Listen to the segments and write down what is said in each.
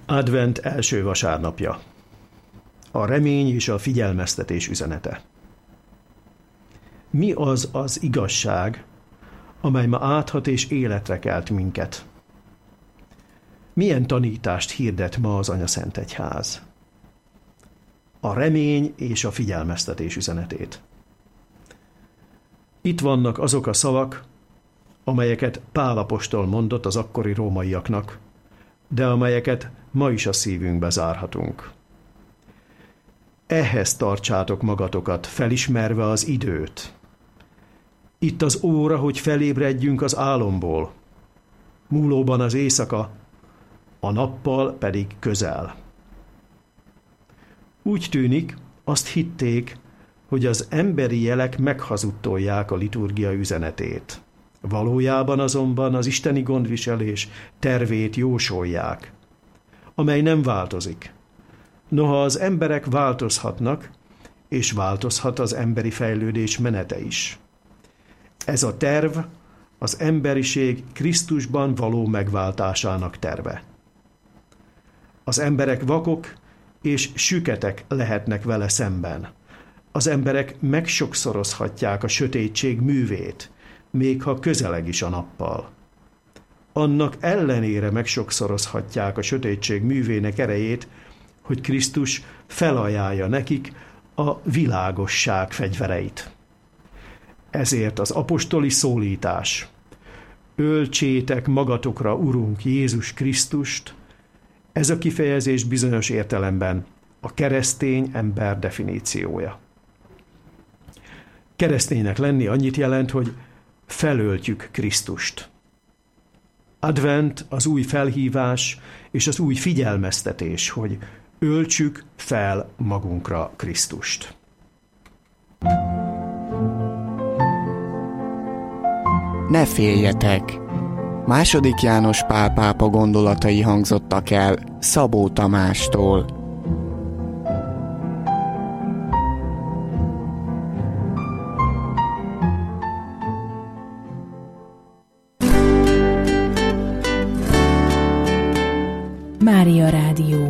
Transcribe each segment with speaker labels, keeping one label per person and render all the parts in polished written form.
Speaker 1: Advent első vasárnapja. A remény és a figyelmeztetés üzenete. Mi az az igazság, amely ma áthat és életre kelt minket? Milyen tanítást hirdet ma az Anyaszent Egyház? A remény és a figyelmeztetés üzenetét. Itt vannak azok a szavak, amelyeket Pál apostol mondott az akkori rómaiaknak, de amelyeket ma is a szívünkbe zárhatunk. Ehhez tartsátok magatokat, felismerve az időt. Itt az óra, hogy felébredjünk az álomból. Múlóban az éjszaka, a nappal pedig közel. Úgy tűnik, azt hitték, hogy az emberi jelek meghazudtolják a liturgia üzenetét. Valójában azonban az isteni gondviselés tervét jósolják, amely nem változik. Noha az emberek változhatnak, és változhat az emberi fejlődés menete is. Ez a terv az emberiség Krisztusban való megváltásának terve. Az emberek vakok és süketek lehetnek vele szemben. Az emberek megsokszorozhatják a sötétség művét, még ha közeleg is a nappal. Annak ellenére megsokszorozhatják a sötétség művének erejét, hogy Krisztus felajánlja nekik a világosság fegyvereit. Ezért az apostoli szólítás: öltsétek magatokra Urunk Jézus Krisztust, ez a kifejezés bizonyos értelemben a keresztény ember definíciója. Kereszténynek lenni annyit jelent, hogy felöltjük Krisztust. Advent az új felhívás és az új figyelmeztetés, hogy öltsük fel magunkra Krisztust.
Speaker 2: Ne féljetek! II. János Pál pápa gondolatai hangzottak el Szabó Tamástól.
Speaker 3: Mária Rádió.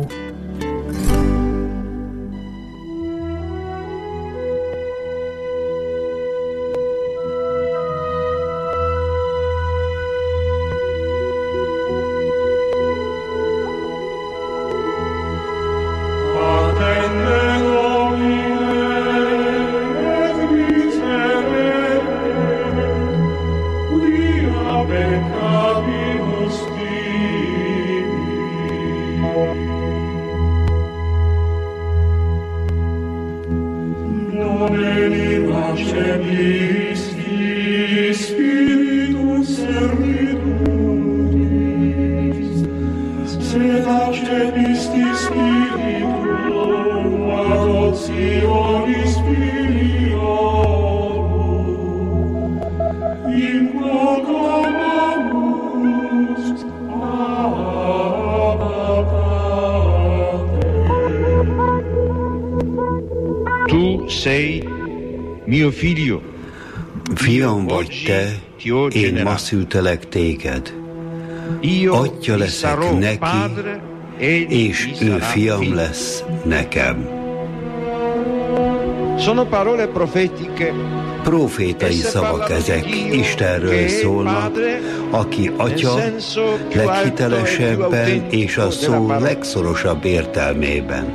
Speaker 4: Fiam vagy te, én ma szültelek téged. Atya leszek neki, és ő fiam lesz nekem. Profétai szavak ezek, Istenről szólnak, aki atya leghitelesebben és a szó legszorosabb értelmében.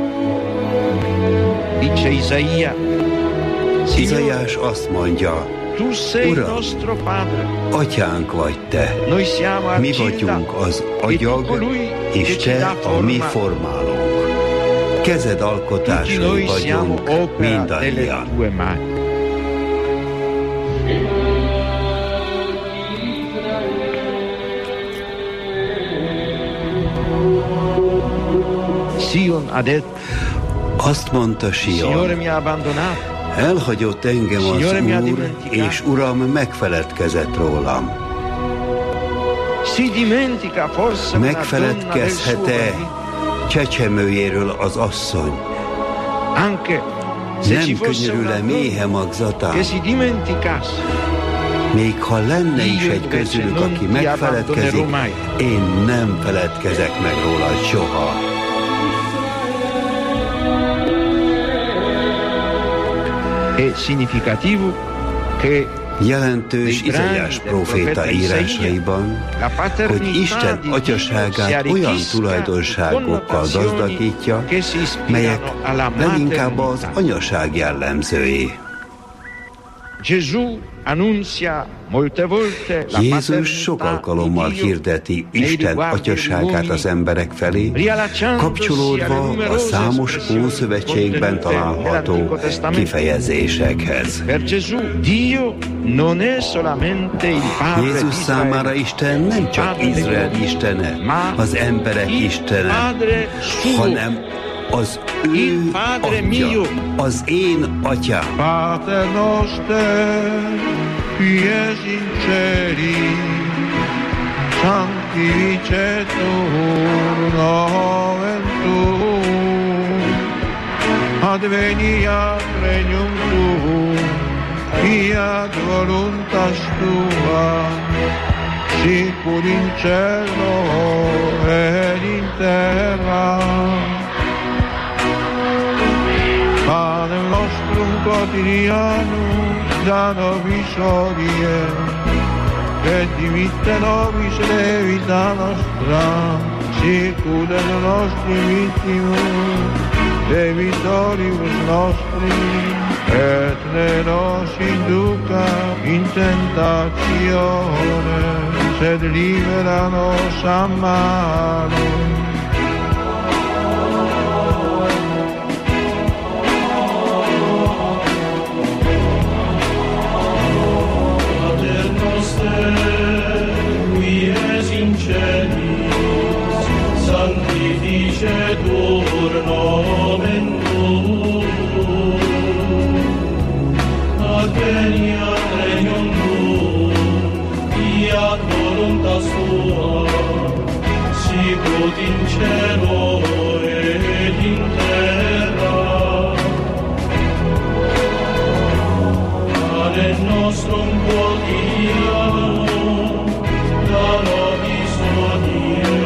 Speaker 4: Izaiás azt mondja: Uram, atyánk vagy te, mi vagyunk az agyag, és te a mi formálónk. Kezed alkotásai vagyunk mindannyian. Azt mondta Sion: elhagyott engem az Úr, és Uram megfeledkezett rólam. Megfeledkezhet-e csecsemőjéről az asszony? Nem könyörül-e méhe magzatán? Még ha lenne is egy közülük, aki megfeledkezik, én nem feledkezek meg rólad soha. Jelentős Izaiás próféta írásaiban, hogy Isten atyaságát olyan tulajdonságokkal gazdagítja, melyek leginkább az anyaság jellemzői. Jézus sok alkalommal hirdeti Isten atyaságát az emberek felé, kapcsolódva a számos Ószövetségben található kifejezésekhez. Jézus számára Isten nem csak Izrael istene, az emberek istene, hanem az ő atya, az én atyám.
Speaker 5: Pater noster, qui es in celi, sanctificetur nomen tuum, adveniat regnum tuum, fiat voluntas tua, sicur in cielo et in terra. Panem nostrum quotidianum da nobis hodie, et dimitte nobis levita nostra, sicut et nostri vittimus, debitoribus nostri, et ne nos induca in tentatione, sed libera nos a malo.
Speaker 6: Sanctificetur nomen tuum, adveniat regnum tuum, fiat voluntas tua, sicut in cielo et in terra. Panem nostrum quotidianum da nobis hodie,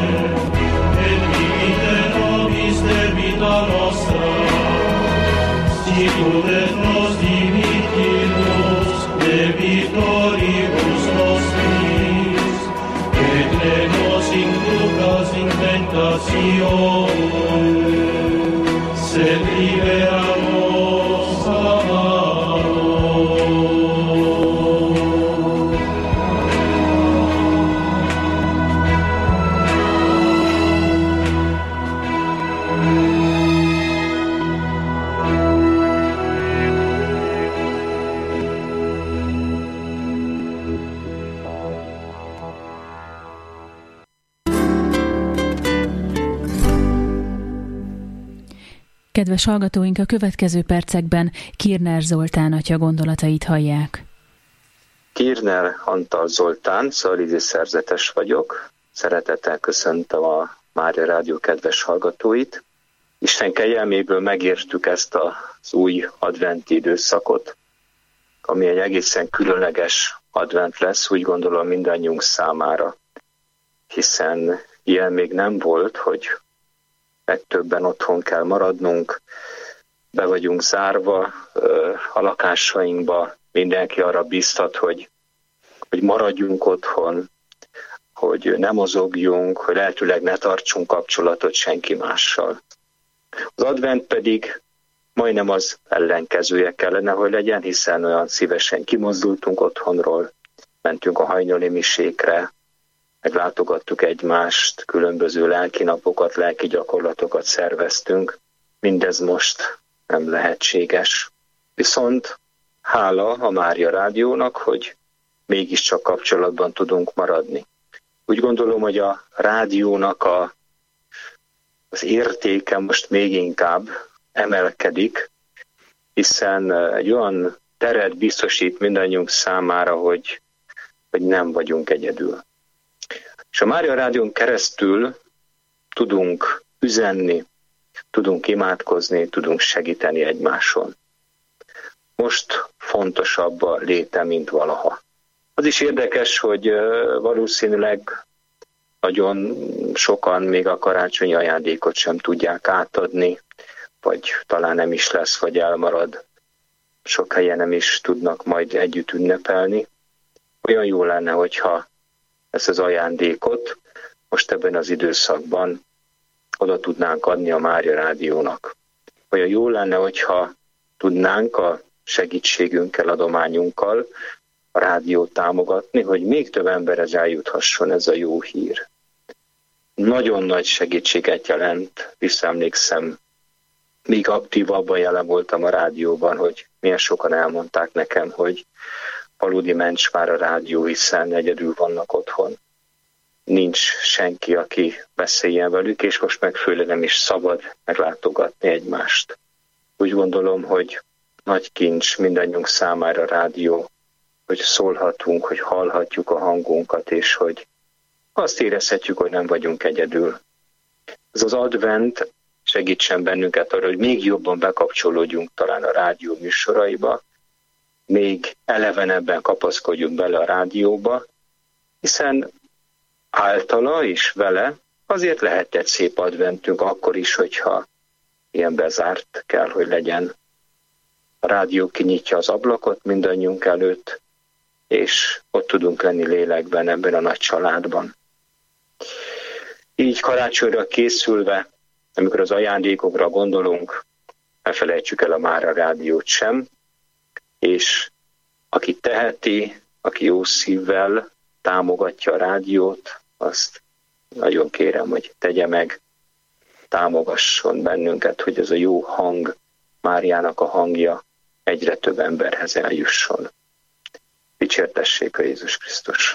Speaker 6: debita nostra, sicut et nos dimittimus debitoribus nostris, et ne nos inducas in tentatione, sed libera nos a malo.
Speaker 3: Kedves hallgatóink, a következő percekben Kirner Zoltán atya gondolatait hallják.
Speaker 7: Kirner Antal Zoltán, szalízi szerzetes vagyok. Szeretettel köszöntöm a Mária Rádió kedves hallgatóit. Isten kegyelméből megértük ezt az új adventi időszakot, ami egy egészen különleges advent lesz, úgy gondolom mindannyiunk számára, hiszen ilyen még nem volt, hogy legtöbben otthon kell maradnunk, be vagyunk zárva a lakásainkba, mindenki arra biztat, hogy maradjunk otthon, hogy ne mozogjunk, hogy lehetőleg ne tartsunk kapcsolatot senki mással. Az advent pedig majdnem az ellenkezője kellene, hogy legyen, hiszen olyan szívesen kimozdultunk otthonról, mentünk a hajnali misékre, meglátogattuk egymást, különböző lelki napokat, lelki gyakorlatokat szerveztünk. Mindez most nem lehetséges. Viszont hála a Mária Rádiónak, hogy mégiscsak kapcsolatban tudunk maradni. Úgy gondolom, hogy a rádiónak az értéke most még inkább emelkedik, hiszen egy olyan teret biztosít mindannyiunk számára, hogy nem vagyunk egyedül. És a Mária Rádión keresztül tudunk üzenni, tudunk imádkozni, tudunk segíteni egymáson. Most fontosabb a léte, mint valaha. Az is érdekes, hogy valószínűleg nagyon sokan még a karácsonyi ajándékot sem tudják átadni, vagy talán nem is lesz, vagy elmarad. Sok helyen nem is tudnak majd együtt ünnepelni. Olyan jó lenne, hogyha ezt az ajándékot most ebben az időszakban oda tudnánk adni a Mária Rádiónak. Olyan jó lenne, hogyha tudnánk a segítségünkkel, adományunkkal a rádiót támogatni, hogy még több emberhez eljuthasson ez a jó hír. Nagyon nagy segítséget jelent, visszaemlékszem, még aktívabban jelen voltam a rádióban, hogy milyen sokan elmondták nekem, hogy valódi mencs már a rádió, hiszen egyedül vannak otthon. Nincs senki, aki beszéljen velük, és most meg főleg nem is szabad meglátogatni egymást. Úgy gondolom, hogy nagy kincs mindannyiunk számára a rádió, hogy szólhatunk, hogy hallhatjuk a hangunkat, és hogy azt érezhetjük, hogy nem vagyunk egyedül. Ez az advent segítsen bennünket arra, hogy még jobban bekapcsolódjunk talán a rádió műsoraiba, még elevenebben kapaszkodjunk bele a rádióba, hiszen általa és vele azért lehet egy szép adventünk akkor is, hogyha ilyen bezárt kell, hogy legyen. A rádió kinyitja az ablakot mindannyiunk előtt, és ott tudunk lenni lélekben ebben a nagy családban. Így karácsonyra készülve, amikor az ajándékokra gondolunk, ne felejtsük el a Mária Rádiót sem, és aki teheti, aki jó szívvel támogatja a rádiót, azt nagyon kérem, hogy tegye meg, támogasson bennünket, hogy ez a jó hang, Máriának a hangja egyre több emberhez eljusson. Dicsértessék a Jézus Krisztus!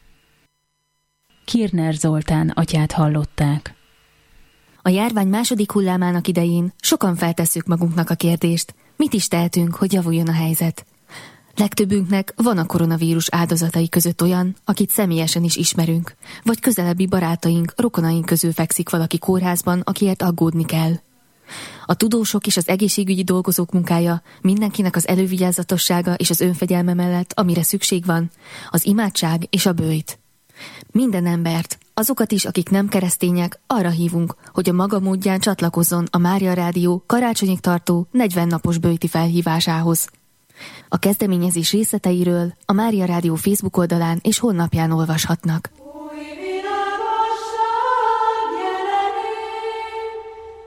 Speaker 3: Kirner Zoltán atyát hallották.
Speaker 8: A járvány második hullámának idején sokan feltesszük magunknak a kérdést, mit is tehetünk, hogy javuljon a helyzet. Legtöbbünknek van a koronavírus áldozatai között olyan, akit személyesen is ismerünk, vagy közelebbi barátaink, rokonaink közül fekszik valaki kórházban, akiért aggódni kell. A tudósok és az egészségügyi dolgozók munkája mindenkinek az elővigyázatossága és az önfegyelme mellett, amire szükség van, az imádság és a böjt. Minden embert, azokat is, akik nem keresztények, arra hívunk, hogy a maga módján csatlakozzon a Mária Rádió karácsonyig tartó 40 napos böjti felhívásához. A kezdeményezés részleteiről a Mária Rádió Facebook oldalán és honlapján olvashatnak.